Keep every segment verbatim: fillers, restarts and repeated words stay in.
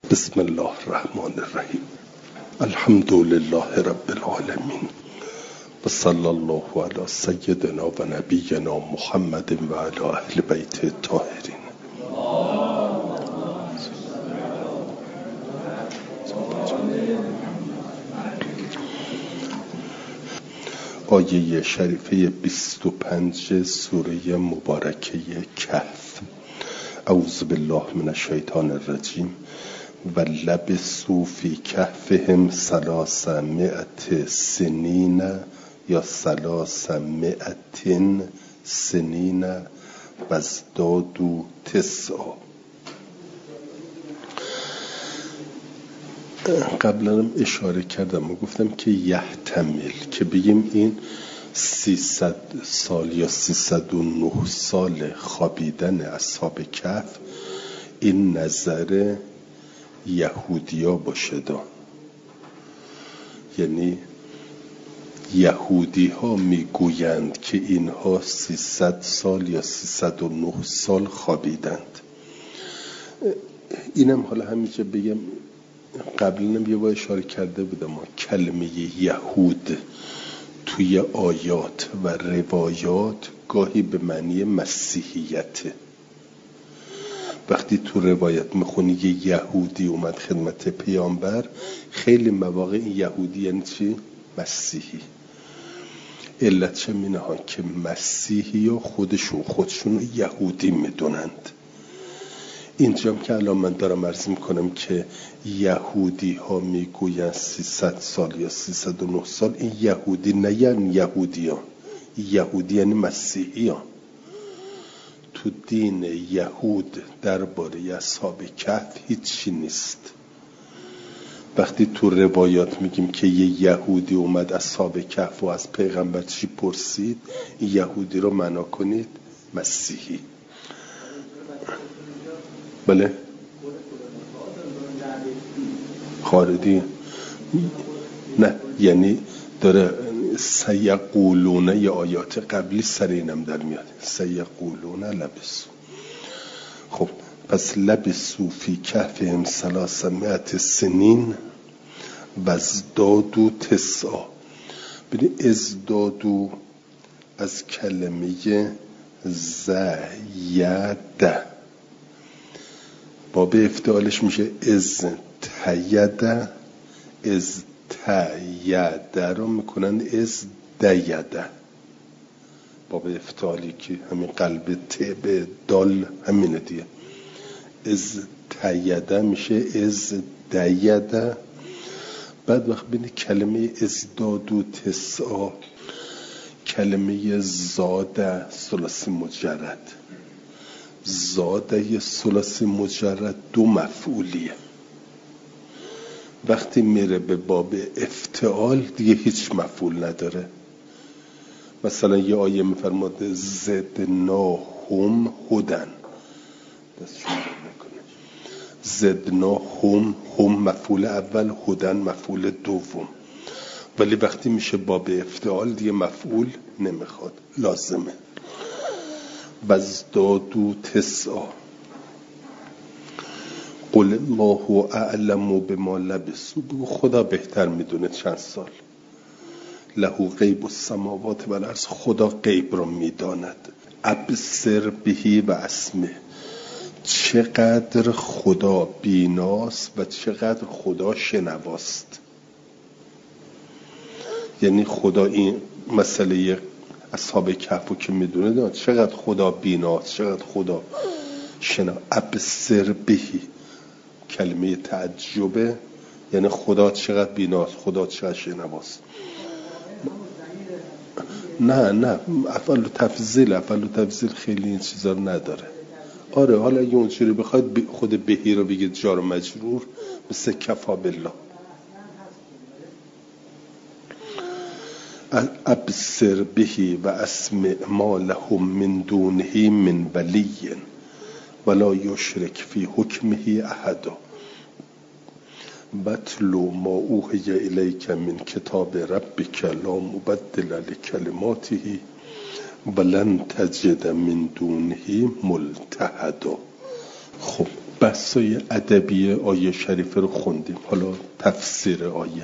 بسم الله الرحمن الرحیم. الحمد لله رب العالمین و صلی الله علی سیدنا و نبینا محمد و علی اهل بیت الطاهرین. آیه شریفه بیست و پنج سوره مبارکه کهف. اعوذ بالله من الشیطان الرجیم. و لبثوا فی کهفهم ثلاثمائة سنین یا ثلاثمائة سنین و ازدادوا تسعا. قبلا هم اشاره کردم و گفتم که یحتمل که بگیم این سیصد سال یا سیصد و نه سال خوابیدن اصحاب کهف این نظر یهودیا باشه دا. یعنی یهودی ها میگویند که اینها سیصد سال یا سیصد و نه سال خوابیدند. اینم حالا همیشه بگم، قبلا یه بار اشاره کرده بودم، کلمه یهود توی آیات و روایات گاهی به معنی مسیحیته. وقتی تو روایت میخونی یه یهودی اومد خدمت پیامبر، خیلی مواقع این یهودی یعنی چی؟ مسیحی. علت چه مینه ها که مسیحی ها خودشون خودشون یهودی میدونند. اینجا که الان من دارم عرض میکنم که یهودی ها میگوین سیصد سال یا سیصد و نه سال، این یهودی نه یعنی یهودی ها، یهودی یعنی مسیحی ها. تو دین یهود درباره اصحاب کهف هیچی نیست. وقتی تو روایات میگیم که یه یهودی اومد اصحاب کهف و از پیغمبر چی پرسید، این یهودی رو معنا کنید مسیحی. بله خاردی نه، یعنی داره سیقولون یا آیات قبلی سر اینم در میاد، سیقولون لبسو. خب پس لبسو فی کهفهم ثلاثمائة سنین و ازدادوا تسعا. ببین ازدادوا از کلمه زید، باب افتعالش میشه از تید، از تید رو میکنن از دیده. باب افتعالی که همین قلب ت به دال همینه دیگه. از تیده میشه از دیده. بعد وقت بینی کلمه ازدادوا تسعا، کلمه زاده ثلاثی مجرد. زاده ثلاثی مجرد دو مفعولیه. وقتی میره به باب افتعال دیگه هیچ مفعول نداره. مثلا یه آیه میفرماده زدناهم هدن، دستشون میکنه زدناهم، هم مفعول اول، هدن مفعول دوم. ولی وقتی میشه باب افتعال دیگه مفعول نمیخواد، لازمه. وازدادوا تسعا. قل الله اعلم بما لبثوا. بگو خدا بهتر میدونه چند سال. له غیب السماوات و الارض. خدا غیب رو میداند. ابصر بهی و اسمه. چقدر خدا بیناست و چقدر خدا شنواست. یعنی خدا این مسئله اصحاب کهف که میدونه چقدر خدا بیناست، چقدر خدا شنوا. ابصر بهی کلمه تعجبه، یعنی خدا چقدر بیناست، خدا چقدر شنواست. نه نه افعال تفضیل، افعال تفضیل خیلی این چیزا رو نداره. آره حالا اگه اونجوری بخواد خود بهی رو بگید جار مجرور، مثل کفا بالله. ابصر بهی و اسمع ما لهم من دونه من ولی ولا یشرک فی حکمه احدا. واتلو ما اوحی الیک من کتاب ربک لا مبدل لکلماته ولن تجد من دونه ملتحدا. خب بحثای ادبی آیه شریفه رو خوندیم. حالا تفسیر آیه.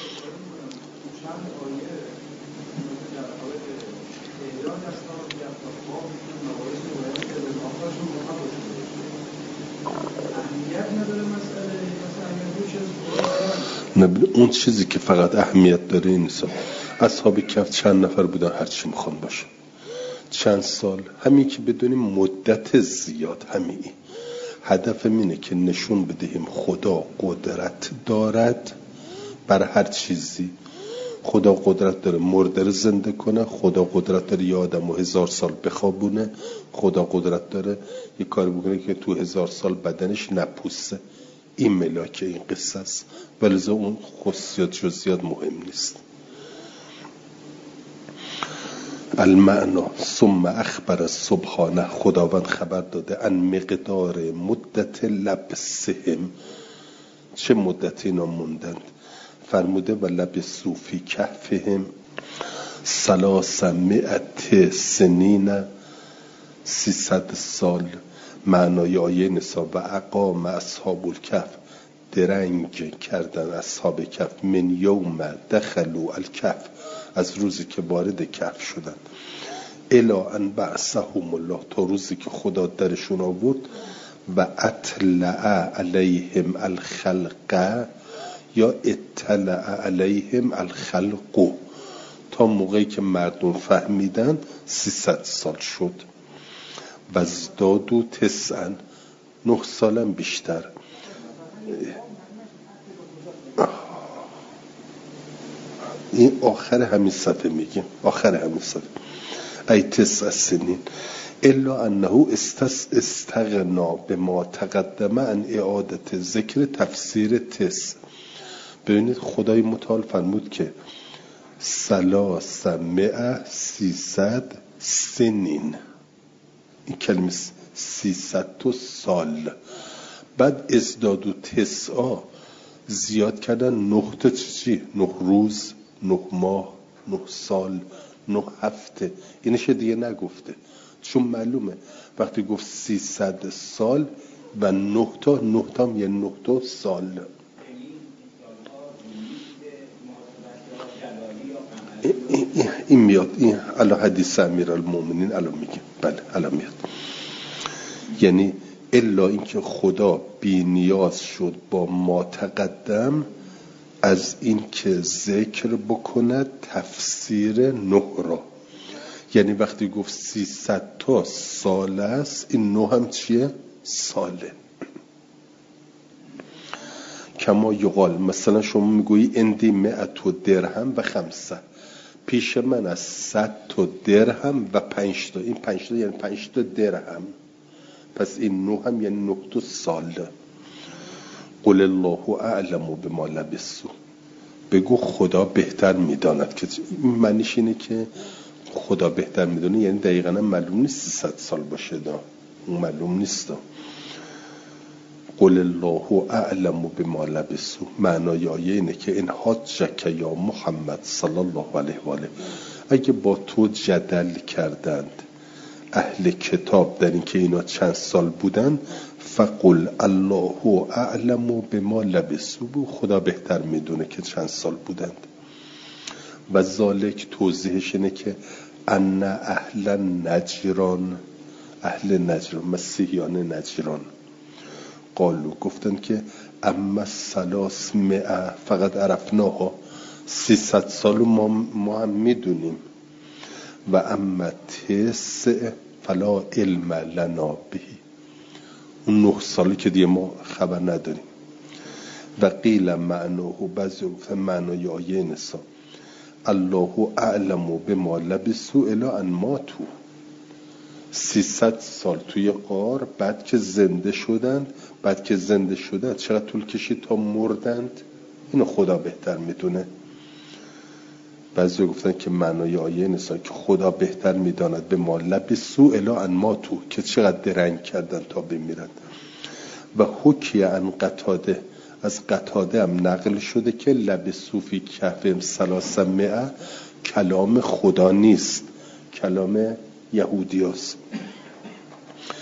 نبید اون چیزی که فقط اهمیت داره این نیست. اصحاب کهف چند نفر بودن، هر چی میخوان باشه، چند سال، همین که بدونیم مدت زیاد. همین هدف اینه که نشون بدهیم خدا قدرت دارد بر هر چیزی. خدا قدرت داره مرده رو زنده کنه، خدا قدرت داره یه آدم رو هزار سال بخوابونه، خدا قدرت داره یه کاری بکنه که تو هزار سال بدنش نپوسه. این ملاک این قصه است، ولی اون خصوصیات جزئیات مهم نیست. المعنا ثم اخبر سبحانه، خداوند خبر داده ان مقدار مدت لبسهم، چه مدتی اینا موندند. فرموده و لبسوا فی کهفهم ثلاثمائة سنین، سیصد سال. معنای آیه نسا و اقام اصحاب الکهف، درنگ کردن اصحاب کهف، من یوم دخلوا الکهف، از روزی که وارد کهف شدن، الا ان بعثهم الله، تا روزی که خدا درشون آورد، و اطلع علیهم الخلق، یا اطلع علیهم الخلق، تا موقعی که مردم فهمیدن سیصد سال شد. و ازدادوا تسعا، نه سالم بیشتر. این آخر همین صفحه میگیم، آخر همین صفحه ای تسع سنین الا انه استغنا به ما تقدم عن اعادت ذکر تفسیر تس. ببینید خدای متعال فرمود که ثلاثمائة سیصد سنین، این کلمه سیصد تا سال. بعد ازداد و تسعا زیاد کردن، نه تا چی؟ نه روز، نه ماه، نه سال، نه هفته. اینش دیگه نگفته، چون معلومه وقتی گفت سیصد سال و نه تا، نه تا هم یه نه تا سال. این, این, این میاد، این علا حدیث امیرالمومنین الان میگه. بله الان میاد. یعنی الا اینکه خدا بی نیاز شد با ما تقدم از این که ذکر بکند تفسیر نه را. یعنی وقتی گفت سیصد تا سال است، این نه هم چیه؟ ساله. کما یقال، مثلا شما میگویی اندی مئت و درهم و خمسه، پیش من از صد تا درهم و پنج تا. این پنج تا یعنی پنج تا درهم، پس این نه هم یعنی نه تا سال. قل الله اعلم بما لبثوا، بگو خدا بهتر میداند. که معنیش اینه که خدا بهتر میدونه، یعنی دقیقاً معلوم نیست سیصد سال باشه، دا معلوم نیست. دا قل الله اعلم بما لبثوا، معنای آیه اینه که این حاجک یا محمد صلی الله علیه و آله، اگه با تو جدل کردند اهل کتاب در این که اینا چند سال بودن، فقل الله اعلم بما لبثوا، خدا بهتر میدونه که چند سال بودند. و ذالک توضیحش اینه که ان اهل نجران، اهل نجران مسیحیان نجران، قالو گفتن که اما ثلاثمائة فقط عرفناها، سیصد سال ما, ما هم میدونیم، و اما تسع فلا علم لنا به، اون نه سالی که دیگه ما خبر نداریم. و قیل معناه، بعضی گفتن معنای آیه نسا الله اعلم بما لبثوا الی ان ماتوا، سیصد سال توی غار، بعد که زنده شدند، بعد که زنده شدند چقدر طول کشید تا مردند، اینو خدا بهتر میدونه. بعضی گفتن که معنای آیه نسا که خدا بهتر میداند به ما لبثوا الی ان ماتوا، که چقدر درنگ کردن تا بمیرند. و حکی عن قتاده، از قتاده هم نقل شده که لبثوا فی کهفهم ثلاثمائة کلام خدا نیست، کلام یهودی هست.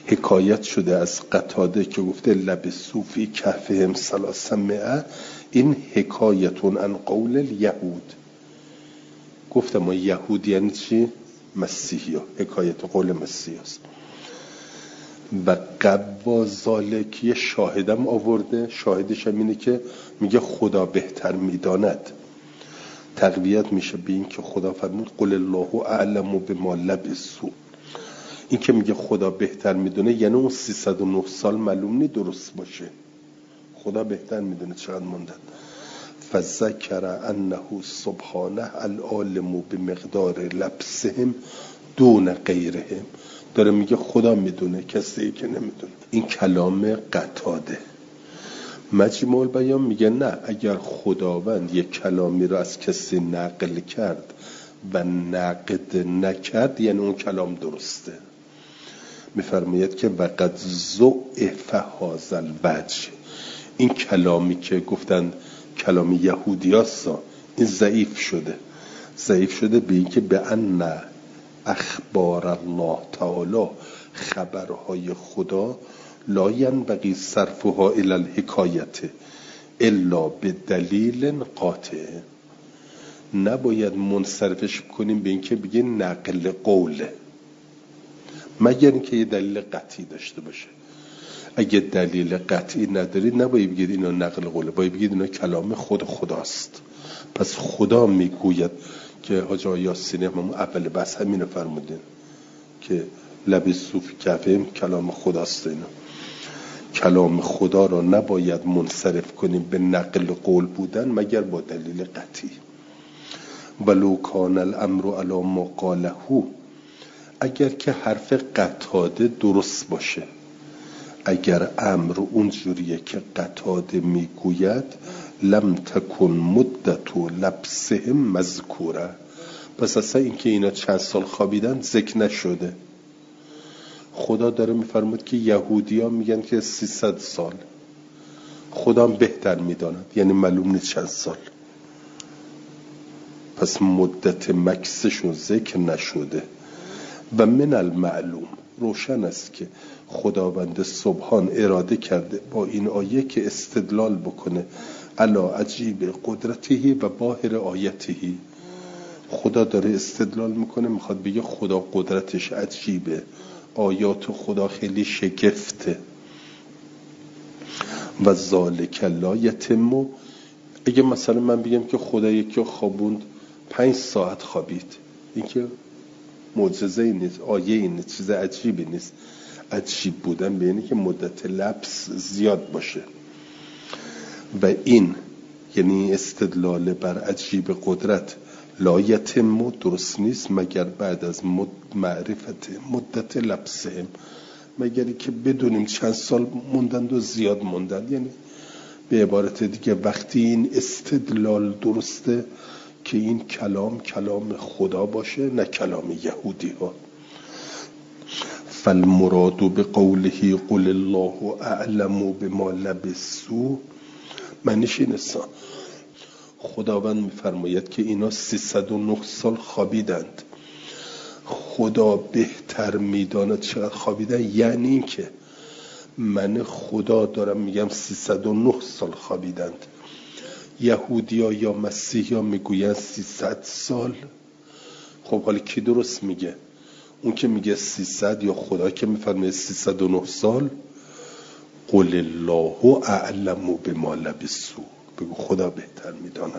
حکایت شده از قتاده که گفته لبثوا فی کهفهم ثلاثمائه، این حکایتون عن قول الیهود. گفتم ما یهود یعنی چی؟ مسیحی ها، حکایت قول مسیحی هست. و قوا ذالک یه شاهدم آورده، شاهدش هم اینه که میگه خدا بهتر میداند. تقویت میشه به این که خدا فرمود قل الله اعلم بما لبثوا. این که میگه خدا بهتر میدونه یعنی اون سیصد و نه سال معلوم نی درست باشه، خدا بهتر میدونه چقدر موندن. فذکر انه سبحانه العالم بمقدار لبسهم دون غیرهم. داره میگه خدا میدونه، کسی که نمیدونه. این کلام قتاده. مجموع البیان میگه نه، اگر خداوند یک کلامی رو از کسی نقل کرد و نقد نکرد یعنی اون کلام درسته. میفرماید که وقد ضعف هذا الوجه، این کلامی که گفتن کلام یهودیاست این ضعیف شده. ضعیف شده به این که به ان اخبار الله تعالی، خبرهای خدا، لا ینبغی صرفها الی الحکایت الا به دلیل قاطع. نباید منصرفش کنیم به این که بگه نقل قوله، مگر اینکه یه دلیل قطعی داشته باشه. اگه دلیل قطعی ندارید نباید بگید اینا نقل قوله، باید بگید اینا کلام خود خداست. پس خدا میگوید که حاج آقا یاسینی هم اول بس همین رو فرمودین که لبثوا فی کهفهم کلام خداست. اینا کلام خدا را نباید منصرف کنیم به نقل قول بودن مگر با دلیل قطعی. ولو کان الامر علی ما قاله، اگر که حرف قتاده درست باشه، اگر امر اونجوریه که قتاده میگوید لم تکن مدت لبسهم مذکوره، پس اصلا این که اینا چند سال خوابیدن ذکر نشده. خدا داره میفرمود که یهودی ها میگن که سیصد سال، خدا هم بهتر میداند یعنی معلوم نیست چند سال، پس مدت مکسشون ذکر نشده. و من المعلوم، روشن است که خداوند سبحان اراده کرده با این آیه که استدلال بکنه علا عجیب قدرتهی و باهر آیتهی. خدا داره استدلال میکنه، میخواد بگه خدا قدرتش عجیبه، آیات خدا خیلی شگفته. و ذالک لا یتم، اگه مثلا من بگم که خدا یکی خوابوند پنج ساعت خوابید، این که معجزه ای نیست، آیه ای نیست، چیز عجیبی نیست. عجیب بودن به اینه که مدت لبس زیاد باشه. و این یعنی استدلال بر عجیب قدرت لا یتم درست نیست مگر بعد از معرفت مدت لبسهم، مگری که بدونیم چند سال موندن و زیاد موندن. یعنی به عبارت دیگه وقتی این استدلال درسته که این کلام کلام خدا باشه نه کلام یهودی ها. فالمراد بقوله قل الله اعلم بما لبثوا، معنیش این است خداوند میفرماید که اینا سیصد و نه سال خوابیدند، خدا بهتر میداند چقدر خوابیدن. یعنی این که من خدا دارم میگم سیصد و نه سال خوابیدند، یهودی ها یا مسیحی ها میگوین سیصد سال. خب حالا کی درست میگه؟ اون که میگه سیصد یا خدا که میفرمه سیصد و نه سال؟ قل الله اعلم بما لبثوا، بگو خدا بهتر میداند.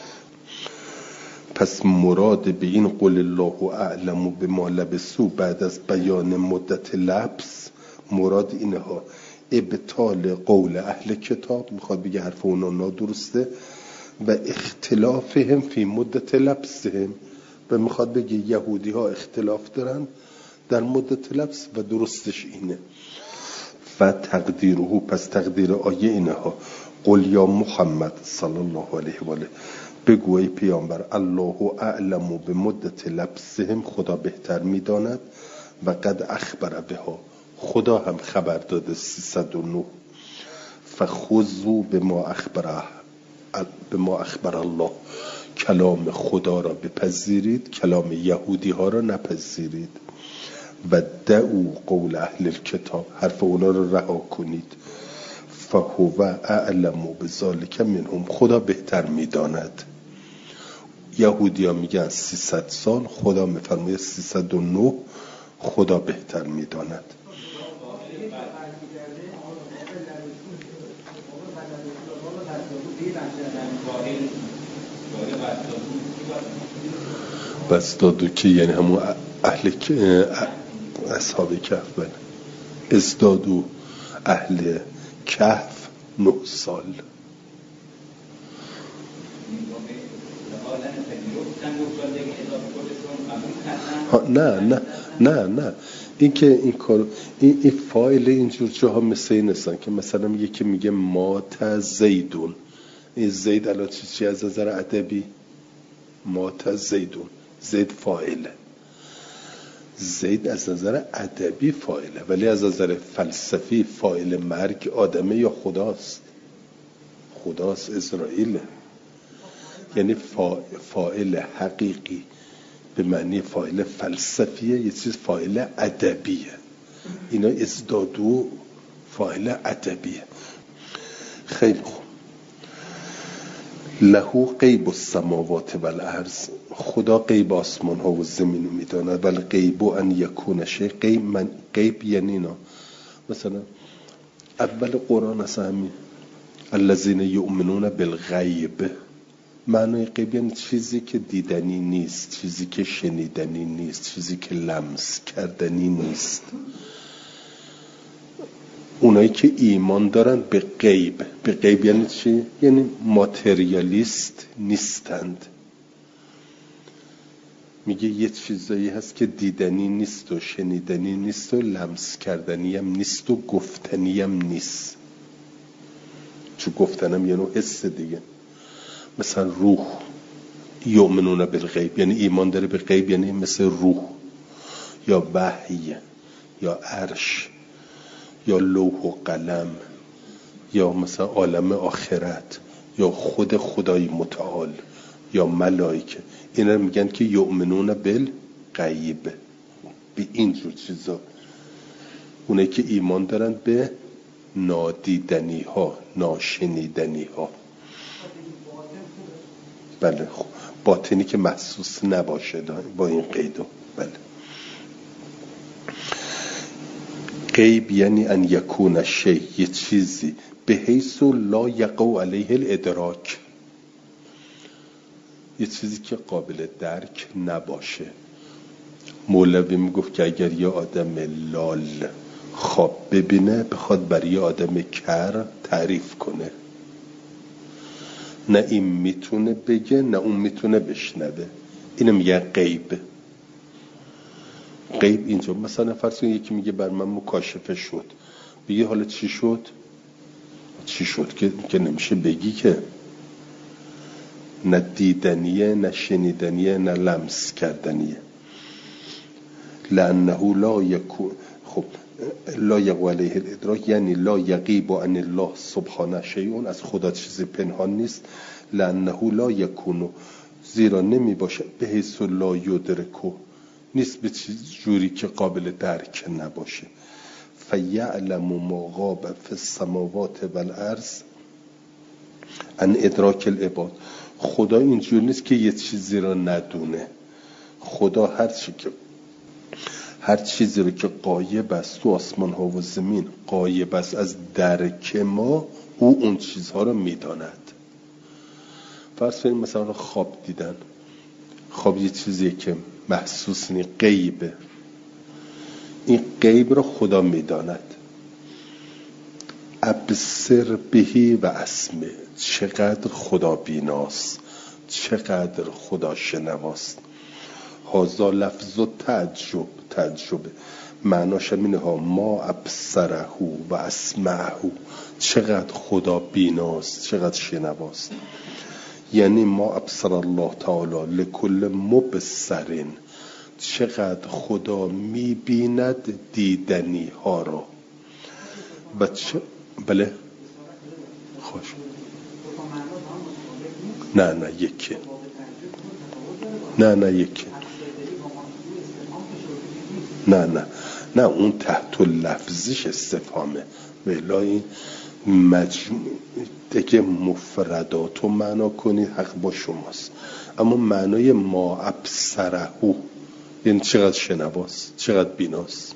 پس مراد به این قل الله اعلم بما لبثوا بعد از بیان مدت لبس مراد اینه ها ابطال قول اهل کتاب، میخواد بگه حرف اونا نادرسته، و اختلافهم فی مدت لبسهم، و میخواد بگه یهودی ها اختلاف دارن در مدت لبس و درستش اینه. و تقدیره، پس تقدیر آیه اینه ها قل یا محمد صلی الله علیه و آله، بگو ای پیامبر الله اعلم به مدت لبسهم، خدا بهتر میداند، و قد اخبر بها، خدا هم خبر داده سیصد و نه. فخذوا بما اخبره بما اخبر الله، کلام خدا را بپذیرید، کلام یهودی ها را نپذیرید. و دعوا قول اهل الکتاب، حرف اونا رو رها کنید. فهو اعلم بذالک منهم، خدا بهتر میداند. یهودی ها میگن سیصد سال، خدا میفرماید سیصد و نه، خدا بهتر میداند. بس دادو که یعنی همون اهل اصحاب کهف، بله. ازدادو اهل کهف نه سال. ها نه نه نه نه این که این کار این, این فایل اینجور جاها مثل این هستن که مثلا میگه که میگه مات زیدون، این زید الان چی چی از نظر ادبی؟ مات زیدون، زید فاعله، زید از نظر ادبی فاعله، ولی از نظر فلسفی فاعل مرگ آدمه یا خداست؟ خداست، اسرائیل. یعنی فاعل حقیقی به معنی فاعل فلسفیه، یه چیز فاعل ادبیه. اینا ازدادو فاعل ادبیه. خیلی خوب. لهو غیب السماوات و الارض، خدا غیب آسمان ها و زمین رو میداند. ولی غیب ان یکون شیء، غیب من غیب یعنی اینا مثلا اول قرآن اصلا همین الذین یؤمنون بالغیب، معنی غیب یعنی چیزی که دیدنی نیست، چیزی که شنیدنی نیست، چیزی که لمس کردنی نیست. اونایی که ایمان دارن به غیب، به غیب یعنی چی؟ یعنی ماتریالیست نیستند. میگه یه چیزایی هست که دیدنی نیست و شنیدنی نیست و لمس کردنی هم نیست و گفتنی هم نیست. چون گفتنم یعنی حس دیگه. مثلا روح، یؤمنون بالغیب یعنی ایمان داره به غیب، یعنی مثل روح یا وحی یا عرش یا لوح و قلم یا مثلا عالم آخرت یا خود خدای متعال یا ملائکه. اینا میگن که یؤمنون بالغیب، به اینجور چیزا. اونایی که ایمان دارن به نادیدنی ها، ناشنیدنی ها. بله خب باطنی که محسوس نباشه با این قیدو. بله. غیب یعنی ان یکون شیء، یه چیزی به حیث لا یقع علیه الادراک، یه چیزی که قابل درک نباشه. مولوی میگفت که اگر یه آدم لال خواب ببینه بخواد برای یه آدم کر تعریف کنه، نه این میتونه بگه نه اون میتونه بشنوه. اینو میگه غیب. غیب اینجا مثلا فرض کن یکی میگه بر من مکاشفه شد، بگی حالا چی شد؟ چی شد که که نمیشه بگی که نه دیدنیه نه شنیدنیه نه لمس کردنیه. لانه لا یکون، خب لا یقع علیه الادراک یعنی لا یغیب عن الله سبحانه شیء، از خدا چیزی پنهان نیست. لانه لا یکون، زیرا نمی باشه، به حیث لا یدرکو، نیست به جوری که قابل درک نباشه. فیعلم ما غاب فی السماوات والارض عن ادراک العباد، خدا اینجور نیست که یه چیزی را ندونه. خدا هر چی که هر چیزی رو که غایب است تو آسمان ها و زمین، غایب است از درک ما، او اون چیزها رو میداند. فرض کنید مثلا خواب دیدن، خواب یه چیزیه که محسوس نیست، غیبه. این غیب رو خدا میداند. ابصر بهی و اسمع، چقدر خدا بیناست، چقدر خدا شنواست. هذا لفظ و تعجب، تعجب معناش اینه ها، ما ابصره و اسمعه، چقدر خدا بیناست، چقدر شنواست. یعنی ما ابصر الله تعالی لکل مبصر، چقدر خدا میبیند دیدنی ها را. بچه بله خوش نه نه یکی نه نه یکی نه نه نه اون تحت لفظیش استفهامه، ولی این مجموع دیگه مفرداتو معنا کنید حق با شماست. اما معنای ما ابصرهو یعنی چقدر شنواست، چقدر بیناست.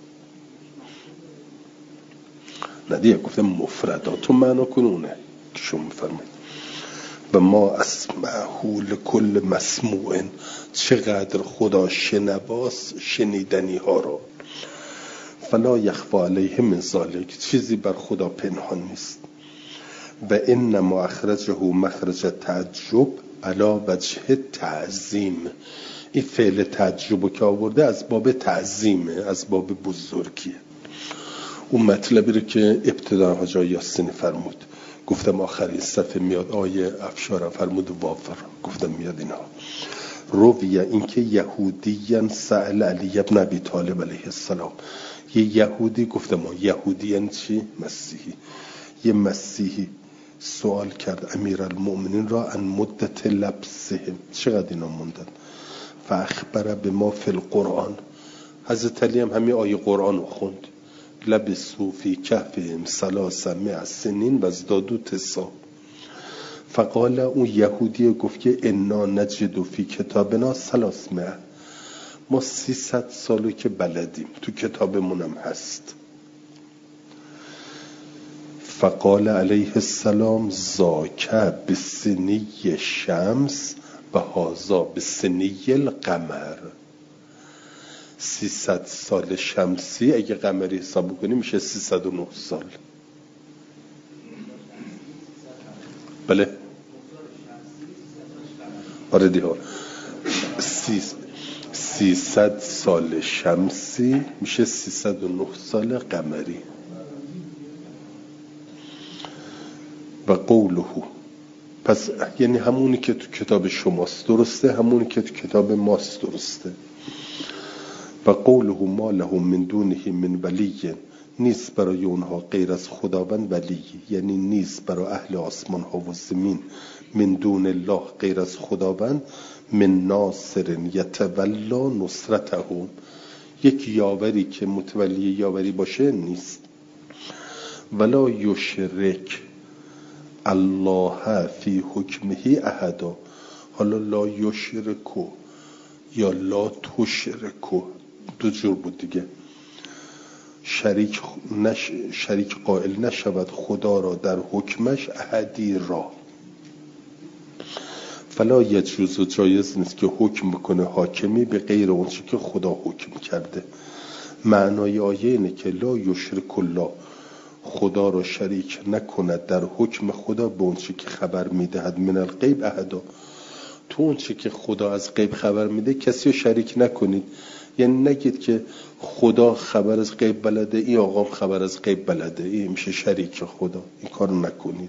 نه دیگه گفتم مفرداتو معنا کنونه که شما میفرمایید. و ما اسمعه لکل مسموع، چقدر خدا شنواست شنیدنی ها رو. فلا یخفی علیه من ذلک، چیزی بر خدا پنهان نیست. و انما اخرجه مخرج تعجب علی وجه تعظیم، این فعل تعجب که آورده از باب تعظیمه، از باب بزرگیه. اون مطلبی رو که ابتدا حاج یاسین فرمود، گفتم آخرین صفحه میاد آیه افشار فرمود وافر، گفتم میاد اینا. رویه اینکه یهودیان سأل علی ابن ابی طالب علیه السلام، یه یهودی، گفتم ما یهودی یعنی چی؟ مسیحی. یه مسیحی سوال کرد امیرالمؤمنین را ان مدت لبسهم، چقدر اینا موندن. فاخبر بما فی القرآن، حضرت علی هم همین آیه قرآن رو خوند. لبسوا فی کهفهم ثلاثمائة سنین و ازدادوا تسعا. فقال اون یهودی گفت که انا نجد فی کتابنا ثلاثمائة، ما سیصد سالو که بلدیم، تو کتابمونم هست. فقال علیه السلام زاکه بسنی شمس و هازا بسنی القمر. سیصد سال شمسی اگه قمری حساب کنیم میشه سیصد و نه سال. بله آره دیگه سیصد سال شمسی میشه سیصد و نه سال قمری. و قوله، پس یعنی همونی که تو کتاب شماست درسته، همونی که تو کتاب ماست درسته. و قوله ما له من دونه من ولی، نیست برای اونها غیر از خداوند ولی، یعنی نیست برای اهل آسمان ها و زمین من دون الله غیر از خداوند من ناصر یتولا نصرتهم، یک یاوری که متولی یاوری باشه نیست. ولا یشرک الله فی حکمه احدا، حالا لا یشرکو یا لا تشرکو دو جور بود دیگه. شریک نش... شریک قائل نشود خدا را در حکمش احدی را. فلا یجوز، و جایز نیست که حکم بکنه حاکمی به غیر اون چی که خدا حکم کرده. معنای آیه اینه که لا یشرک الله، خدا را شریک نکند در حکم خدا به اون چی که خبر میدهد من الغیب احدا، تو اون چی که خدا از غیب خبر میده کسی رو شریک نکنید. یعنی نگید که خدا خبر از غیب بلده، این آقام خبر از غیب بلده، این میشه شریک خدا، این کار نکنید.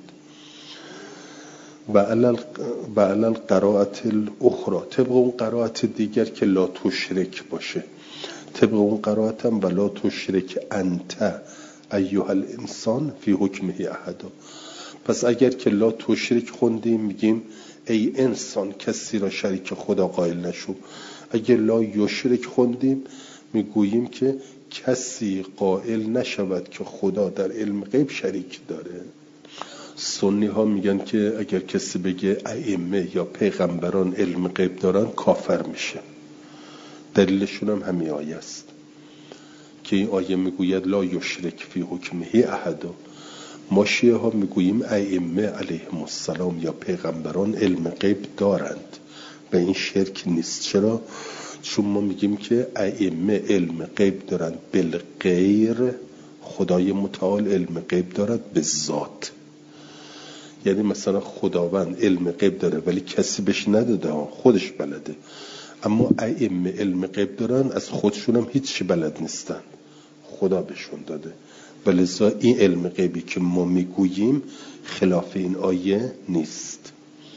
و علل و علل قرائت الاخرى، طبق اون قرائت دیگر که لا تشرک باشه، طبق اون قرائت هم ولا تشرک انت ایها الانسان فی حکمه احدا. پس اگر که لا تشرک خوندیم میگیم ای انسان کسی را شریک خدا قائل نشو. اگر لا یشرک خوندیم میگوییم که کسی قائل نشود که خدا در علم غیب شریک داره. سنی ها میگن که اگر کسی بگه ائمه یا پیغمبران علم غیب دارن کافر میشه. دلیلشون هم همین آیه است که این آیه میگوید لا یشرک فی حکمه احدا. ما شیعه ها میگوییم ائمه علیهم السلام یا پیغمبران علم غیب دارند و این شرک نیست. چرا؟ چون ما میگیم که ائمه علم غیب دارند بالغیر، خدای متعال علم غیب دارد به ذات. یعنی مثلا خداوند علم غیب داره ولی کسی بهش نداده، خودش بلده. اما ائمه علم غیب دارن از خودشون هم هیچی بلد نیستن، خدا بهشون داده. ولذا این علم غیبی که ما میگوییم خلاف این آیه نیست.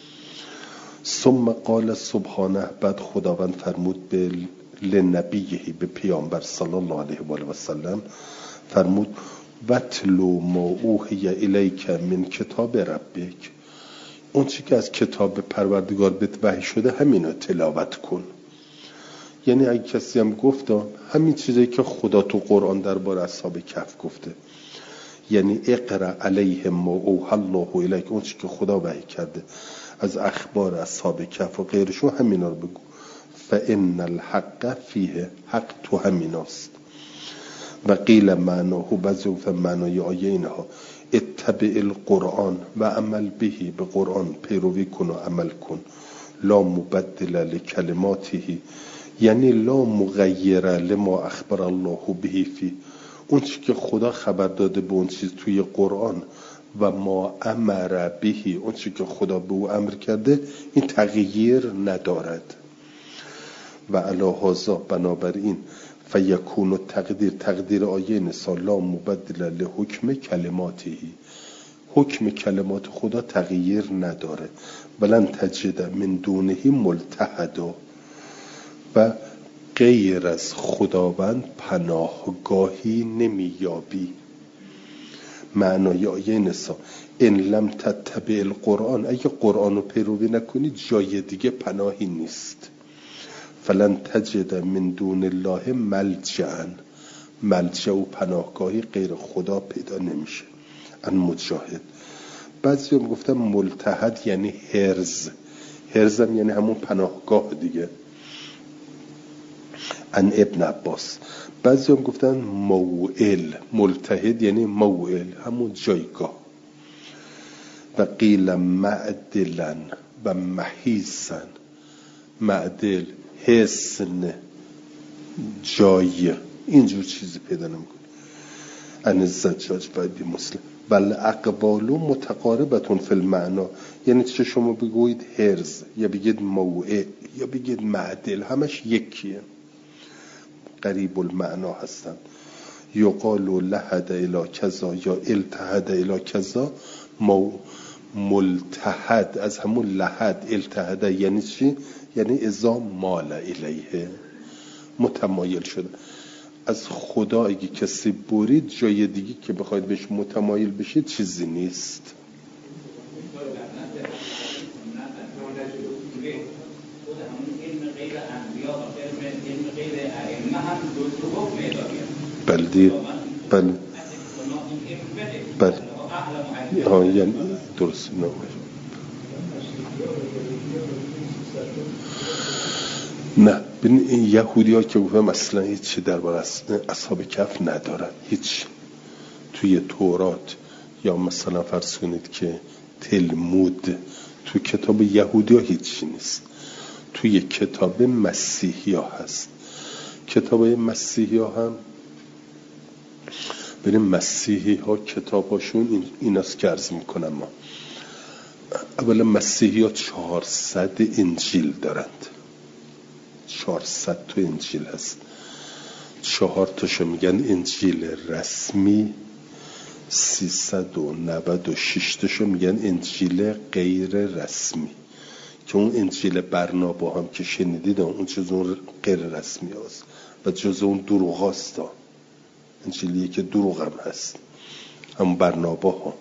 ثم قال سبحانه، بعد خداوند فرمود به لنبیه، به پیامبر صلی الله علیه و آله و سلم فرمود وَاتْلُو مَا أُوحِیَ إِلَیْکَ من کتاب ربک، اون چی که از کتاب پروردگار بهت وحی شده همینو تلاوت کن. یعنی اگه کسی هم گفت همین چیزی که خدا تو قرآن درباره اصحاب کهف گفته، یعنی اقرا علیهم ما اوحی الله الیک، اون چیزی که خدا وحی کرده از اخبار اصحاب کهف و غیرشون، همینا رو بگو. فان الحق فیه، حق تو همیناست. و قیل معناه، بعضی گفتن معنای آیه اینها اتبع القرآن و عمل بهی، به قرآن پیروی کن و عمل کن. لا مبدل لکلماته، یعنی لا مغیر لما اخبر الله بهی فی، اون چیزی که خدا خبر داده به اون چیز توی قرآن و ما امر بهی، اون چیزی که خدا به او امر کرده، این تغییر ندارد. و علی هذا، بنابراین فیکون تقدیر، تقدیر آیه نسا لا مبدل لحکم کلماته، حکم کلمات خدا تغییر نداره. بلن تجد من دونه ملتحدا، و غیر از خداوند پناهگاهی نمیابی. معنای آیه نسا ان لم تتبع القرآن، اگه قرآن رو پیروی نکنی جای دیگه پناهی نیست. فلن تجد من دون الله ملجأ، ملجأ و پناهگاهی غیر خدا پیدا نمیشه. ان مجاهد. بعضی هم گفتن ملتحد یعنی حرز، حرز هم یعنی همون پناهگاه دیگه. ان ابن عباس. بعضی هم گفتن موئل، ملتحد یعنی موئل، همون جایگاه. و قیل معدلا و محیسن، معدل حسن جای، اینجور چیزی پیدا نمیکنه. ان الزجاج و ابی مسلم بل اقبال متقاربتون فی المعنا، یعنی چه شما بگویید حرز یا بگید موعد یا بگید معدل، همش یکیه، قریب المعنا هستن. یقال لحد الی کذا یا التحد الی کذا، مو ملتحد از همون لحد، التحد یعنی چی؟ یعنی اذا مال الیه، متمایل شده. از خدا اگه کسی برید جای دیگه که بخواید بهش متمایل بشید چیزی نیست. بله بله بله ها، یعنی درست نه. نه ببین این یهودی ها که گفتم اصلا هیچی درباره اصحاب کهف ندارن، هیچ. توی تورات یا مثلا فرض کنید که تلمود، تو کتاب یهودی ها هیچی نیست. توی کتاب مسیحی ها هست. کتاب مسیحی ها هم بریم، مسیحی ها کتاب هاشون این ایناست که عرض میکنم. ما اولا مسیحی ها چهارصد انجیل دارند، چهارصد تا انجیل هست. چهار تاشو میگن انجیل رسمی، سیصد و نود و شش تاشو میگن انجیل غیر رسمی، که اون انجیل برنابا هم که شنیدید اون جز اون غیر رسمی هست و جز اون دروغ هست. انجیلیه که دروغ هم هست، هم برنابا ها.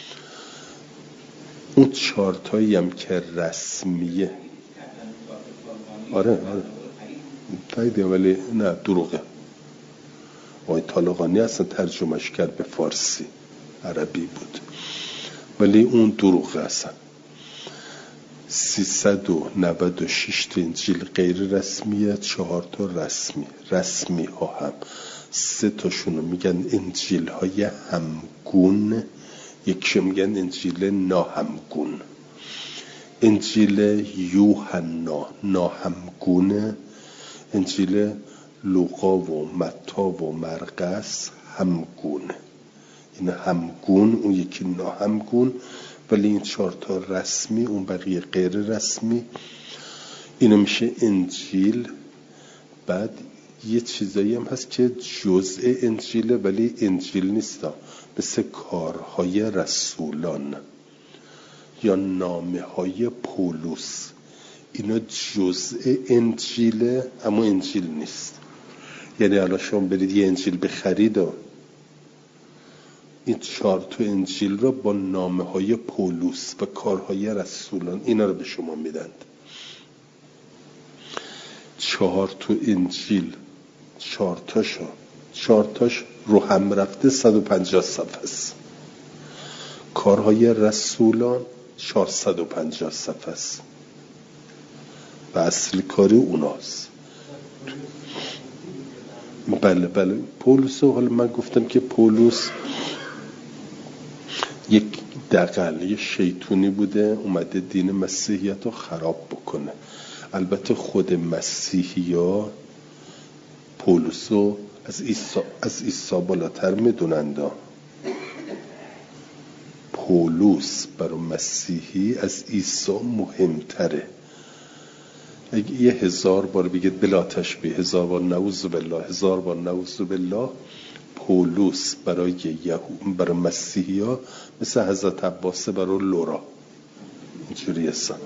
اون چارتایی هم که رسمیه، آره آره تاییده، ولی نه دروغه. آقای طالقانی اصلا ترجمهش کرد به فارسی، عربی بود، ولی اون دروغه اصلا. سیصد و نود و شش تا انجیل غیر رسمیه، چهار تا رسمی. رسمی ها هم سه تاشونو میگن انجیل های همگون، یکی میگن انجیل ناهمگون. انجیل یوحنا ناهمگونه، انجیل لوقا و متی و مرقس همگونه. این همگون، اون یکی ناهمگون. ولی این چهار تا رسمی، اون بقیه غیر رسمی. اینو میشه انجیل. بعد یه چیزایی هم هست که جزء انجیله ولی انجیل نیستا، مثل کارهای رسولان یا نامه های پولس، اینا جزء انجیله اما انجیل نیست. یعنی الان شما برید یه انجیل بخرید و این چهار تا انجیل رو با نامه های پولس و کارهای رسولان اینا رو به شما میدند. چهار تو انجیل، چهار تاشو چهار تاش رو هم رفته صد و پنجاه صفحه است. کارهای رسولان چهارصد و پنجاه صفحه است و اصل کاری اوناست. بله بله پولس، حالا من گفتم که پولس یک دغل، یک شیطونی بوده اومده دین مسیحیت رو خراب بکنه. البته خود مسیحی ها پولس رو از عیسی از عیسی بالاتر میدونند. پولس برای مسیحی از عیسی مهمتره. اگه یه هزار بار بگید بلا تشبیه، هزار بار نعوذ بالله، هزار بار نعوذ بالله، پولس برای یهود، برای مسیحی ها مثل حضرت عباس برای لورا، اینجوری هستن.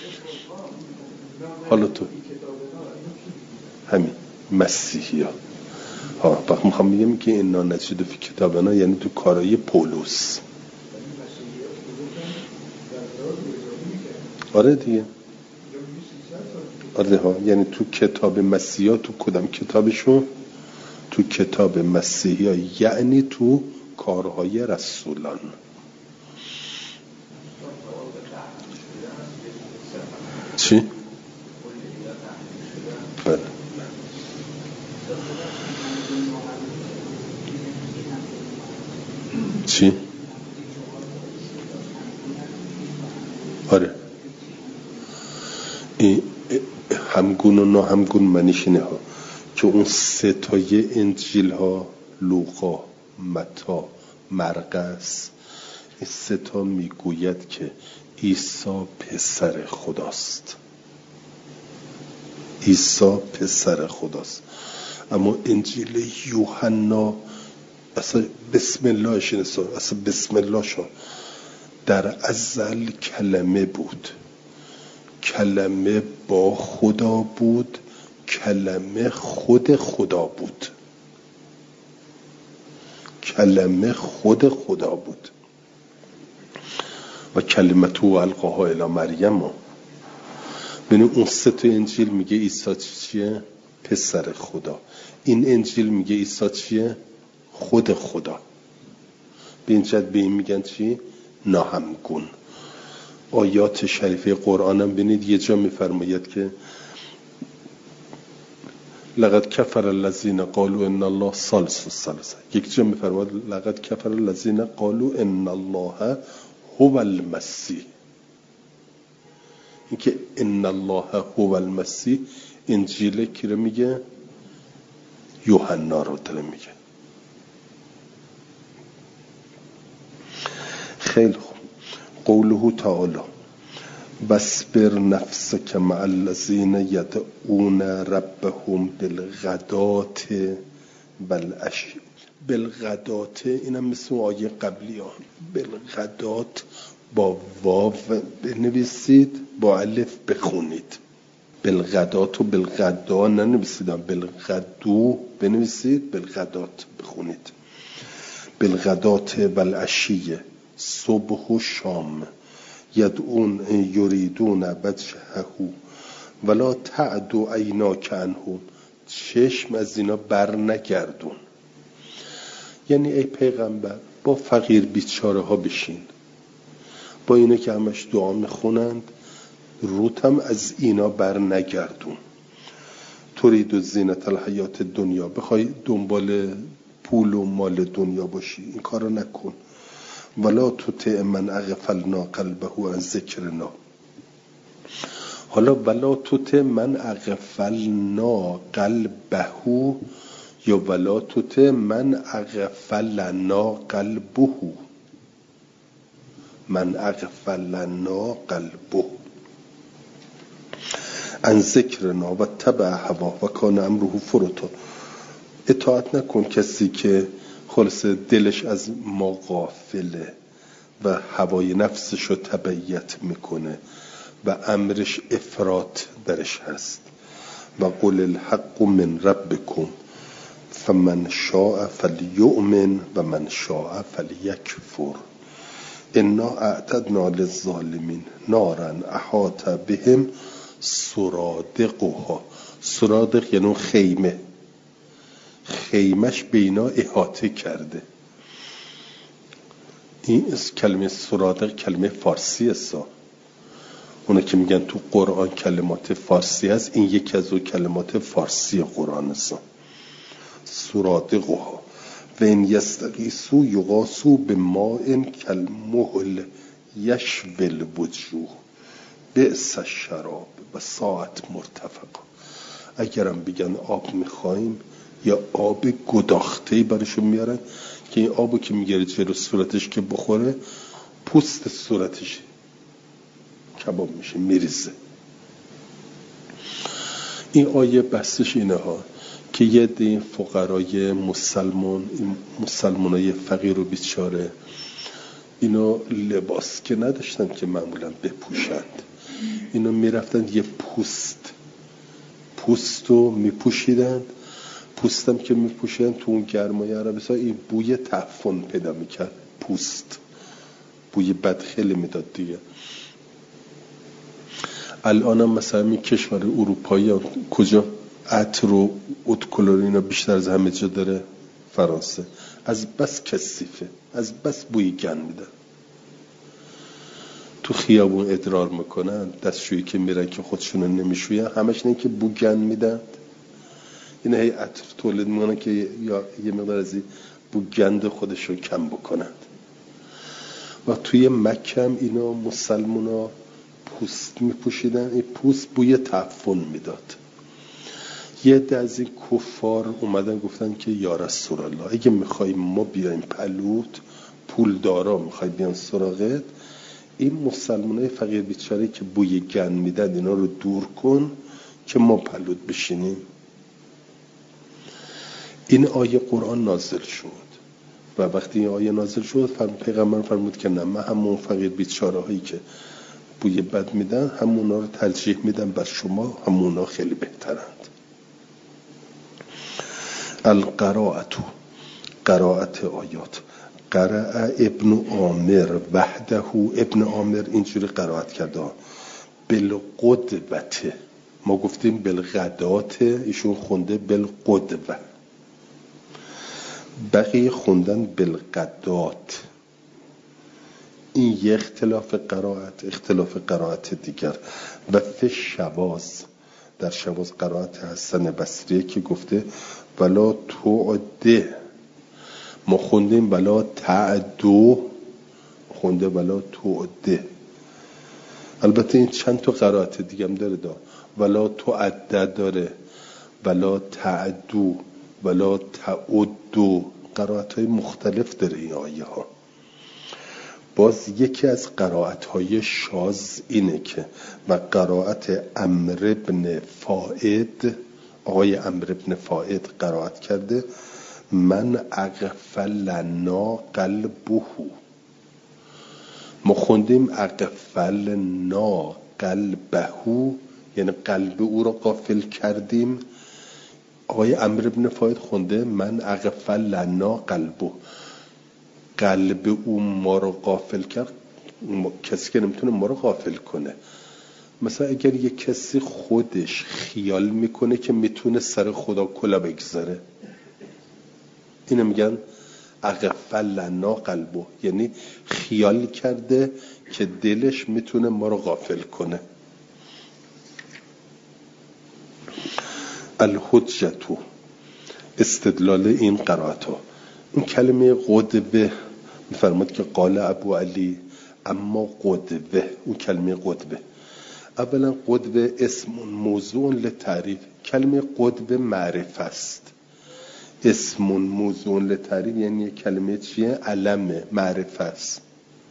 حالا تو همین مسیحی ها ها وقت میخوام بگم که اینا نجد فی کتابنا یعنی تو کارهای پولس. آره دیگه، آره ها، یعنی تو کتاب مسیحی ها، تو کدام کتابشون؟ تو کتاب مسیحی ها، یعنی تو کارهای رسولان. چی؟ بله چی؟ آره این همگون و ناهمگون منیش اینه ها که اون سه تای انجیل ها، لوقا، متی، مرقس، این سه تا میگوید که عیسی پسر خداست. عیسی پسر خداست. اما انجیل یوحنا اصلا بسم الله شنه، اصلا بسم الله شو در ازل کلمه بود، کلمه با خدا بود، کلمه خود خدا بود، کلمه خود خدا بود. و کلمتو و القاها الی مریم. ببین اون سه تا انجیل میگه عیسی چیه؟ پسر خدا. این انجیل میگه عیسی چیه؟ خود خدا. به این جد به این میگن چی؟ ناهمگون. آیات شریفه قرآن هم بینید یه جا میفرماید که لقد کفر الذین قالوا ان الله ثالث الثلاثه. یک جا میفرماید لقد کفر الذین قالوا ان الله هو المسیح. این که ان الله هو المسیح انجیل کی رو میگه؟ یوحنا رو داره میگه. خیلی خوب. قوله تعالی بسبر نفسک مع الذین یدعون ربهم بالغدات والعشی. بالغدات اینم مثل آیه قبلی ها. بالغدات با واو بنویسید، با الف بخونید. بالغدات و بالغدا ننویسید، بالغدو بنویسید، بالغدات بخونید. بالغدات والعشیه، صبح و شام، یدعون یریدون وجهه ولا تعد عیناک عنهم، چشم از اینا بر نگردون. یعنی ای پیغمبر با فقیر بیچاره ها بشین، با اینا که همش دعا میخونند روت هم از اینا بر نگردون. ترید و زینت الحیات دنیا، بخوای دنبال پول و مال دنیا باشی این کارو نکن. ولا تطع من اغفلنا قلبه عن ذکرنا. حالا ولا تطع من اغفلنا قلبه یا ولا تطع من اغفلنا قلبه. من اغفلنا قلبه عن ذکرنا و تبع هوا و کان امره فرطا. اطاعت نکن کسی که خلاص دلش از ما غافله و هوای نفسش رو تبعیت میکنه و امرش افراط درش هست. و قل الحق من ربکم فمن شاء فلیؤمن و من شاء فلیکفر انا اعتدنا للظالمین نارا احاط بهم سرادقها. سرادق یعنی خیمه، خیمش بینا احاطه کرده. این کلمه سرادق کلمه فارسی است. اونا که میگن تو قرآن کلمات فارسی هست، این یکی از اون کلمات فارسی قرآن است. سرادقها و این یستغیثوا یغاثوا بماء کالمهل یشوی الوجوه بئس الشراب و ساءت مرتفقا. اگرم بگن آب میخواییم، یا آب گداخته‌ای براشون میارن که این آبو که میگیره جلو صورتش که بخوره، پوست صورتش کباب میشه، میریزه. این آیه بحثش اینه ها که یه دی فقرای مسلمان، این مسلمانای فقیر و بیچاره، اینا لباس که نداشتن که معمولا بپوشند، اینا میرفتن یه پوست پوستو میپوشیدن. پوستم که میپوشیدن تو اون گرمای عربستان این بوی تعفن پیدا میکرد، پوست بوی بد خیلی میداد دیگه. الان هم مثلا این کشور اروپایی کجا عطر و اتکلورین بیشتر از همه جا داره؟ فرانسه. از بس کثیفه، از بس بوی گن میدن. تو خیابون ادرار میکنن، دستشویی که میرن که خودشونو نمیشوین، همش نه که بو گن میدن، این هی عطر تولید میکنن که یا یه مقدار از این بو گند خودشو کم بکنند. و توی مکه هم اینا مسلمونا پوست میپوشیدن، این پوست بوی تعفن میداد. یه عده از این کفار اومدن گفتن که یا رسول الله، اگه میخوای ما بیایم پلوت، پول دارا میخوای بیان سراغت، این مسلمانای فقیر بیچاره که بوی گن میدن اینا رو دور کن که ما پلوت بشینیم. این آیه قرآن نازل شد و وقتی این آیه نازل شد، پیغمبر فرمود که نه، من همون فقیر بیچاره هایی که بوی بد میدن همونا رو ترجیح میدن بر شما، همونا خیلی بهترند. القراءت، قرائت آیات. قرأ ابن عامر وحده، ابن عامر اینجوری قرائت کرده، بالقدوة. ما گفتیم بالغدات، ایشون خونده بالقدوة. بقیه خوندن بالغدات. این یه اختلاف قرائت، اختلاف قرائت دیگر. و فی شواذ، در شواذ قرائت حسن بصری که گفته ولا تعده، ما خوندیم ولا تعدو، خونده ولا تعده. البته این چند تا قرائت دیگه هم داره، دا ولا تعده داره، ولا تعدو، ولا تعدو، قرائت های مختلف داره این آیه ها. باز یکی از قرائت های شاذ اینه که و قرائت عمرو بن فائد، آقای عمرو بن فائد قرائت کرده من اغفلنا قلبه. ما خوندیم اغفلنا قلبه، یعنی قلب او را غافل کردیم. آقای عمرو بن فائد خونده من اغفلنا قلبه، قلب او ما رو غافل کرد. کسی که نمیتونه ما رو غافل کنه. مثلا اگر یک کسی خودش خیال میکنه که میتونه سر خدا کلا بگذاره، اینو میگن اغفلنا قلبه، یعنی خیال کرده که دلش میتونه ما رو غافل کنه. الحجتو، استدلال این قرائت ها. این کلمه قدوه میفرماد که قال ابو علی اما قدوه، اون کلمه قدوه، اولا قدوه اسم موضوع لتعریف. کلمه قدوه معرفه است. اسم موضوع لتعریف یعنی کلمه چیه؟ علم، معرفه است.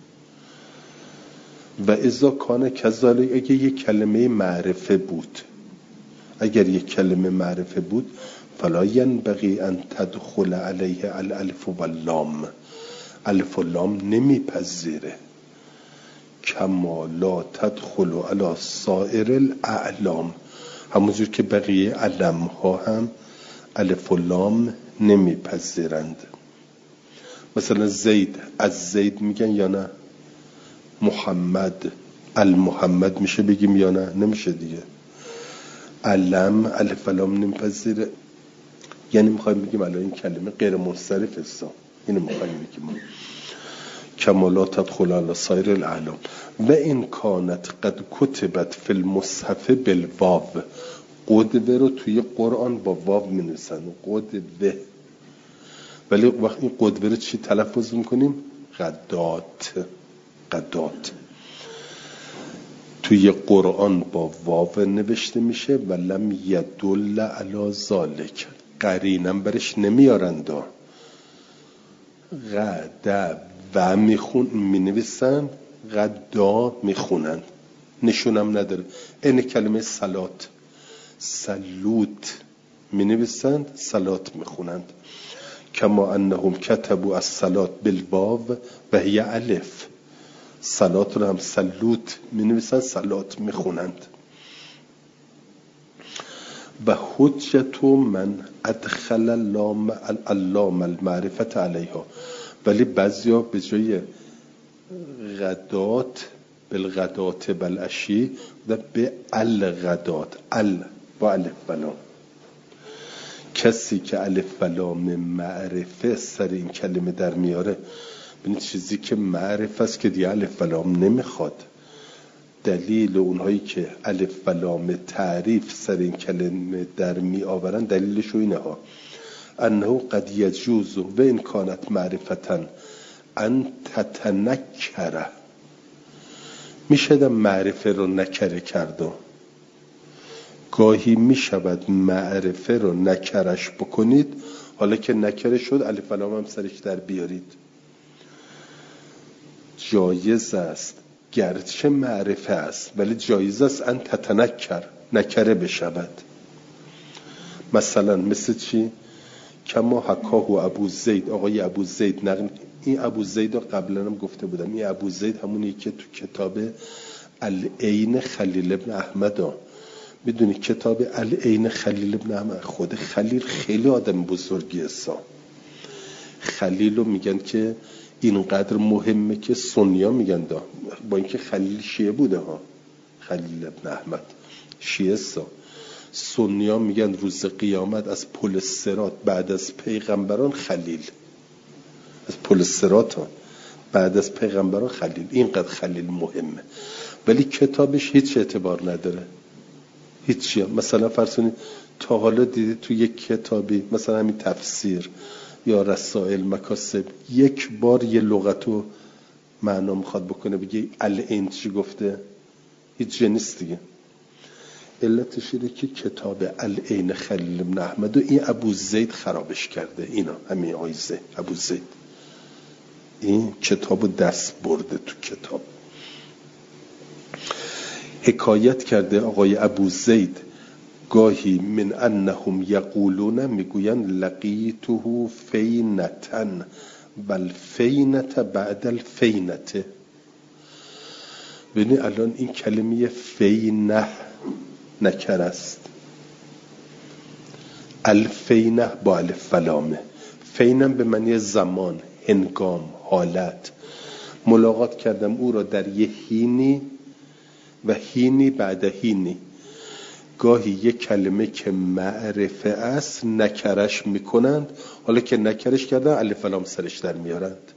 و اذا کان کذالک، اگه یک کلمه معرفه بود، اگر یک کلمه معرفه بود، فلا ینبغی ان تدخل علیه الالف واللام، الف و لام نمیپذیره. کما لا تدخل علی سایر الاعلام، همونجور که بقیه علم ها هم الف و لام نمیپذیرند. مثلا زید، از زید میگن یا نه؟ محمد، المحمد میشه بگیم یا نه؟ نمیشه دیگه. علم الف و لام نمیپذیره، یعنی میخوایم بگیم الان این کلمه غیر منصرف است. اینو میخوایم بگیم کمالات تدخل علی سایر الاعلام و این کانت قد کتبت فی المصحف بالواو. قدوه رو توی قرآن با واو می‌نویسن، قدوه، ولی وقتی این قدوه رو چی تلفظ میکنیم؟ قدات. قدات توی قرآن با واو نوشته میشه و لم یدل علی ذالک، قرینم برش نمیارند. غدا و میخون مینویسن، غدا میخونن، نشونم نداره. این کلمه صلات، سلوت مینویسند، صلات میخونند. کما انهم کتبوا الصلات بالواو و هی الف، صلات رو هم سلوت مینویسند، صلات میخونند. و حجت من ادخل اللام اللام المعرفت علیها، ولی بعضیا به جای غدات بالغدات بالعشی و به الغدات، ال با الف و لام. کسی که الف و لام معرفه سر این کلمه در میاره، ببینید چیزی که معرفه است که دیگه الف و لام نمیخواد. دلیل اونهایی که الف و لام تعریف سر این کلمه در می آورن دلیلش اینه ها: انه قد یجوز و این کانت معرفتن ان تتنکره، میشه معرفه رو نکره کرده. گاهی میشود معرفه رو نکرش بکنید، حالا که نکره شد الف و لام هم سرش در بیارید. جایز است، گرچه معرفه است ولی جایز است ان تتنکر، نکره بشود. مثلا مثل چی؟ کما حکاه ابو زید، آقای ابو زید نقل. این ابو زید رو قبلا هم گفته بودم، این ابو زید همونی که تو کتاب العین خلیل ابن احمد ها. میدونی کتاب العین خلیل ابن احمد، خود خلیل خیلی آدم بزرگی است. خلیل رو میگن که اینقدر مهمه که سنیا میگن دا، با اینکه خلیل شیعه بوده ها، خلیل ابن احمد شیعه است. سنیا میگن روز قیامت از پل صراط بعد از پیغمبران خلیل، از پل صراط ها بعد از پیغمبران خلیل، اینقدر خلیل مهمه. ولی کتابش هیچ اعتبار نداره، هیچی. مثلا فرض کنید تا حالا دیدید تو یک کتابی مثلا همین تفسیر یا رسائل مکاسب یک بار یه لغتو معنا میخواد بکنه بگه العین چی گفته؟ هیچ نیست دیگه. علتش اینه که کتاب العین خلیل ابن احمد و این ابو زید خرابش کرده. اینا همین آقای زید، ابو زید این کتابو دست برده تو کتاب. حکایت کرده آقای ابو زید گاهی من انهم یقولون، میگوین لقیته فینتن بل فینت بعد الفینته. ببینید الان این کلمه فینه نکر است، الفینه با الف و لامه. فینم به معنی زمان، هنگام، حالت. ملاقات کردم او را در یه هینی و هینی بعد هینی. گاهی یک کلمه که معرفه است نکرش میکنند، حالا که نکرش کردن الف و لام سرش در میارند.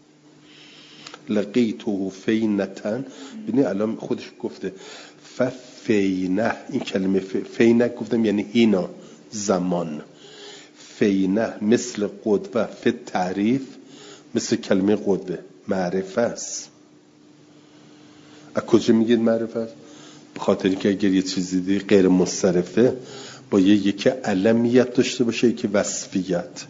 لقیته فینتن، ببینید الان خودش گفته ففینه. این کلمه فینه گفتم یعنی هینا، زمان. فینه مثل قدوه، فی تعریف مثل کلمه قدوه، معرفه است. از کجا میگید معرفه است؟ به خاطری که اگر یه چیزی دی غیر منصرفه با یه یکی علمیت داشته باشه یکی وصفیت.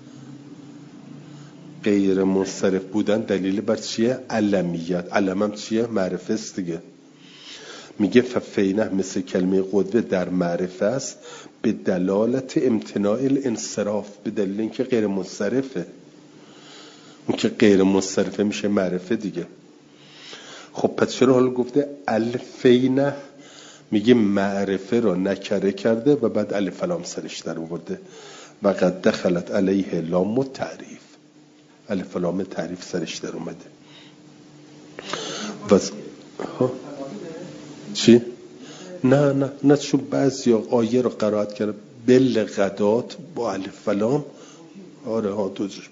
غیر منصرف بودن دلیل بر چیه؟ علمیت. علم هم چیه؟ معرفه است دیگه. میگه ففینه مثل کلمه قدوه در معرفه است به دلالت امتناع الانصراف، به دلیل اینکه غیر منصرفه. اون که غیر منصرفه میشه معرفه دیگه. خب پس چرا حالا گفته الفینه؟ میگه معرفه رو نکره کرده و بعد الف لام سرش در آورده. و قد دخلت علیه لام تعریف، الف لام تعریف سرش در اومده. و ها چی؟ نه نه نه چون بعضی آیه رو قرائت کرده بلغدات با الف فلام. آره ها دوزش.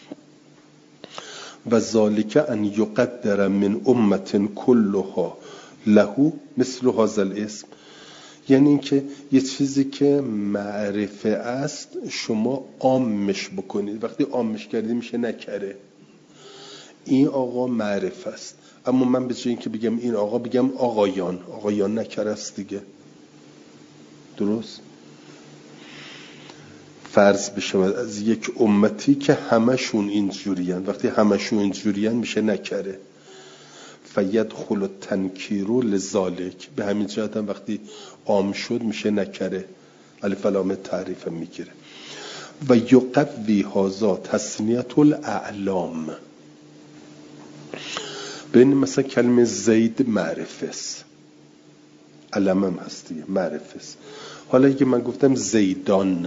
و ذالک ان یقدر من امت کلها له مثل هذا الاسم، یعنی اینکه یه چیزی که معرفه است شما عامش بکنید. وقتی عامش کردی میشه نکره. این آقا معرفه است، اما من به جای اینکه بگم این آقا بگم آقایان. آقایان نکره است دیگه. درست؟ فرض بشه از یک امتی که همشون اینجورین، وقتی همشون اینجورین میشه نکره. فیدخل التنکیر لذالک، به همین جهت هم وقتی عام شد میشه نکره، الف لام تعریف میگیره. و یقوی هذا تثنیه الاعلام. ببین مثلا کلمه زید معرفه است، علم هم هست دیگه، معرفه است. حالا اگه من گفتم زیدان،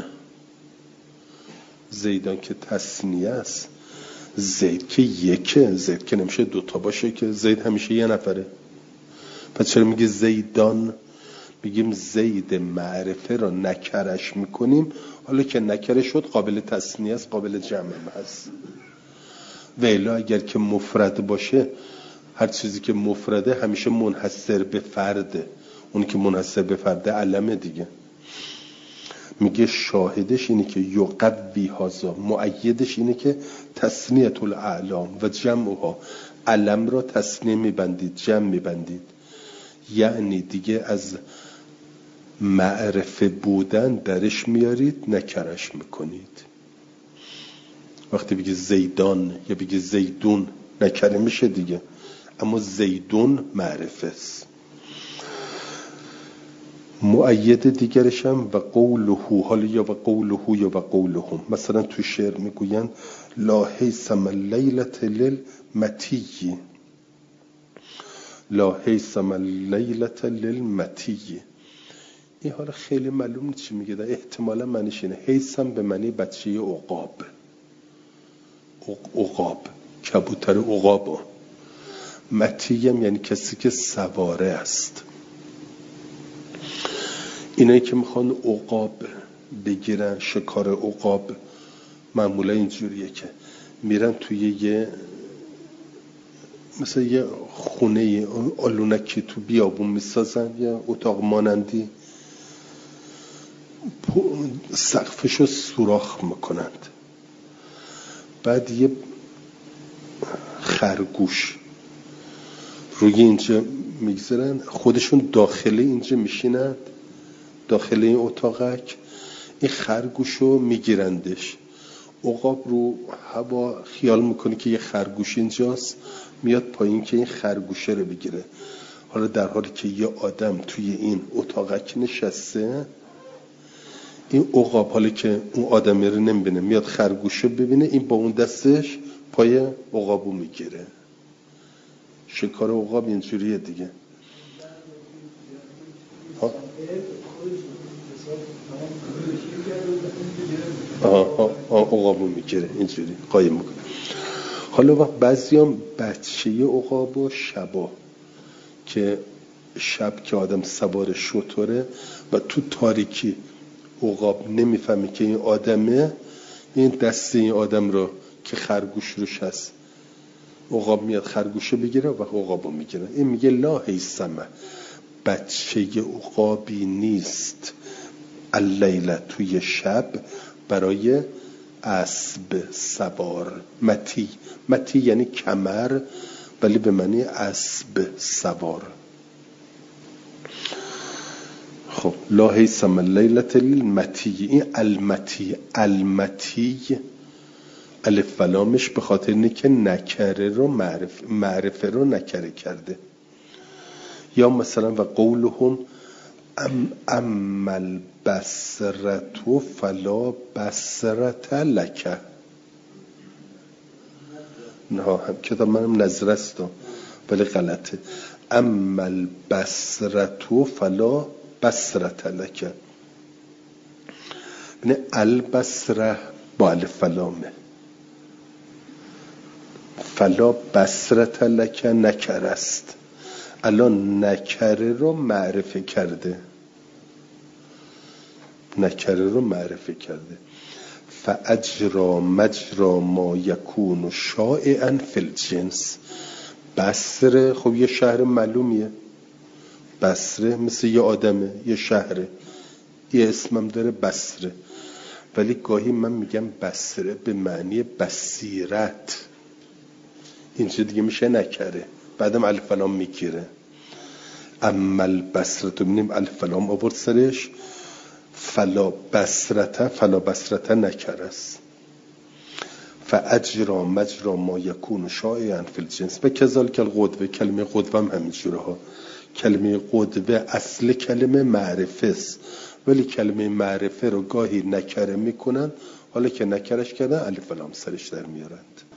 زیدان که تثنیه است، زید که یکه، زید که نمیشه دوتا باشه که، زید همیشه یه نفره. پس چرا میگه زیدان؟ میگیم زید معرفه را نکرش میکنیم، حالا که نکره شد قابل تثنیه است، قابل جمع هست. و الا اگر که مفرد باشه، هر چیزی که مفرده همیشه منحصر به فرده، اون که منحصر به فرده علمه دیگه. میگه شاهدش اینه که یقوی هذا، مؤیدش اینه که تثنیه الاعلام و جمعها، علم را تثنیه میبندید، جمع میبندید، یعنی دیگه از معرفه بودن درش میارید، نکرش میکنید. وقتی بگی زیدان یا بگی زیدون نکره میشه دیگه، اما زیدون معرفه است. مؤید دیگرش هم و قوله، حالا یا و قوله یا و قولهم. مثلا تو شعر میگوین لا حیثم اللیلة للمتی، لا حیثم اللیلة للمتی. این حالا خیلی معلوم نیست چی میگه، در احتمالا معنیش اینه حیثم به معنی بچه عقاب، عقاب کبوتر عقاب. متیم یعنی کسی که سواره است. اینایی که میخوان عقاب بگیرن، شکار عقاب، معمولا اینجوریه که میرن توی یه مثلا یه خونه آلونکی تو بیابون میسازن، یه اتاق مانندی، سقفشو سوراخ میکنند، بعد یه خرگوش روی اینجا میگذارن، خودشون داخل اینجا میشینند، داخل این اتاقک، این خرگوشو میگیرندش. عقاب رو هوا خیال میکنه که یه خرگوش اینجاست، میاد پایین که این خرگوشه رو بگیره. حالا در حالی که یه آدم توی این اتاقک نشسته، این عقاب حالا که اون آدمی رو نمیبینه، میاد خرگوشه ببینه، این با اون دستش پای عقابو میگیره. شکار عقاب اینجوریه دیگه. ها آها عقابو میگیره اینجوری قایم میکنه. حالا وقت بعضی هم بچه عقاب و شبا، که شب که آدم سوار شتره و تو تاریکی عقاب نمیفهمه که این آدمه، این دست این آدم رو که خرگوش روش هست، عقاب میاد خرگوشه بگیره و عقابو میگیره. این میگه لا حیثمه، بچه عقابی نیست، اللیله توی شب، برای اسب سوار. متی، متی یعنی کمر، ولی به معنی اسب سوار. خب لا حیثم اللیلة للمتی، این المتی، المتی الف و لامش به خاطر اینه که نکره رو معرف معرفه رو نکره کرده. یا مثلا و قولهم ام ام البصرة فلا بصرة لک. نه هم کتاب منم نظر است ولی غلطه. ام البصرة فلا بصرة لک، یعنی البصره با الف و لامه، فلا بصرة لک نکر است. الان نکره رو معرفه کرده، نکره رو معرفه کرده. فاجرا مجرا ما یکون شائعا فی الجنس. بصره خب یه شهر معلومیه، بصره مثل یه آدمه، یه شهره، یه اسمم داره بصره. ولی گاهی من میگم بصره به معنی بصیرت، اینجا دیگه میشه نکره، بعدم الف لام میگیره. اما البصره تو ببینیم الف لام آورد سرش، فلا بصرته، فلا بصرته نکره است. فاجرا مجرا ما یکون شائعا فی الجنس. و کذالک القدوه، کلمه قدوه هم همینجوره ها. کلمه قدوه اصل کلمه معرفه است، ولی کلمه معرفه رو گاهی نکره میکنن، حالا که نکرش کردن الف لام سرش در میارند.